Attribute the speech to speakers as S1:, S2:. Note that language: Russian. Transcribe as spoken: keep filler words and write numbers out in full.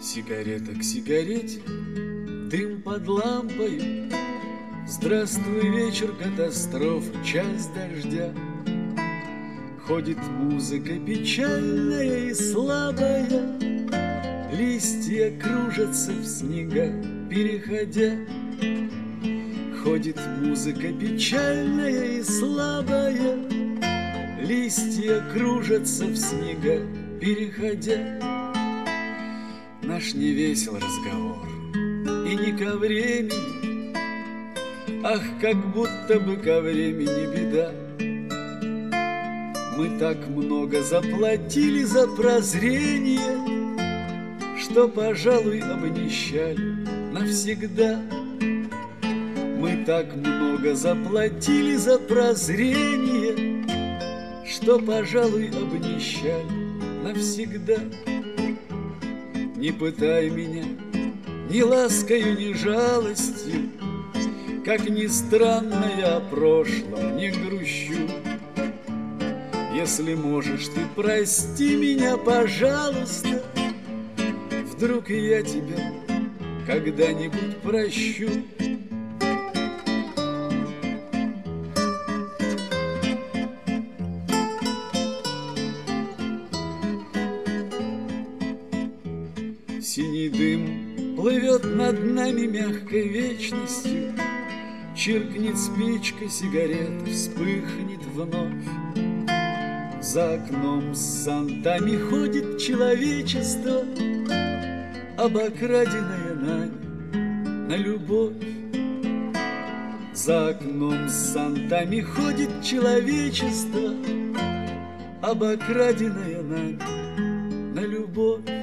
S1: Сигарета к сигарете, дым под лампою. Здравствуй, вечер катастрофы, час дождя. Ходит музыка печальная и слабая, листья кружатся в снега, переходя. Ходит музыка печальная и слабая, листья кружатся в снега, переходя. Наш невесел разговор и не ко времени, ах, как будто бы ко времени беда. Мы так много заплатили за прозрение, что, пожалуй, обнищали навсегда. Мы так много заплатили за прозрение, что, пожалуй, обнищали навсегда. Не пытай меня ни ласкою, ни жалостью, как ни странно, я о прошлом не грущу. Если можешь, ты прости меня, пожалуйста, вдруг и я тебя когда-нибудь прощу. Синий дым плывет над нами мягкой вечностью, чиркнет спичка, сигарета вспыхнет вновь. За окном с зонтами ходит человечество, обокраденное нами на любовь. За окном с зонтами ходит человечество, обокраденное нами на любовь.